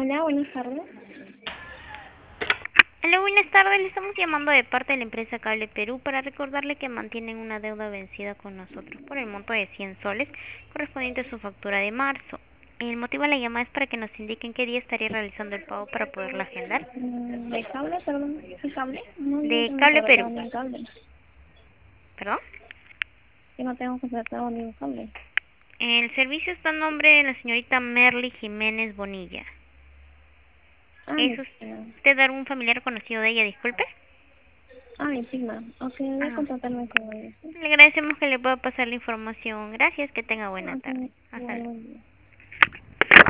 Hola, buenas tardes. Hola, buenas tardes. Le estamos llamando de parte de la empresa Cable Perú para recordarle que mantienen una deuda vencida con nosotros por el monto de 100 soles correspondiente a su factura de marzo. El motivo de la llamada es para que nos indiquen qué día estaría realizando el pago para poderla agendar. ¿De cable, perdón? ¿De cable? No, yo no De tengo Cable contratado Perú. ni un cable. ¿Perdón? Yo no tengo contratado ni un cable. El servicio está a nombre de la señorita Merly Jiménez Bonilla. Mi ¿Es prima. usted algún familiar conocido de ella? Disculpe. Mi prima. Ok, voy a Ah, contratarme con ella, ¿sí? le agradecemos que le pueda pasar la información. Gracias, que tenga buena Ok, tarde. Hasta igual, luego. buen día.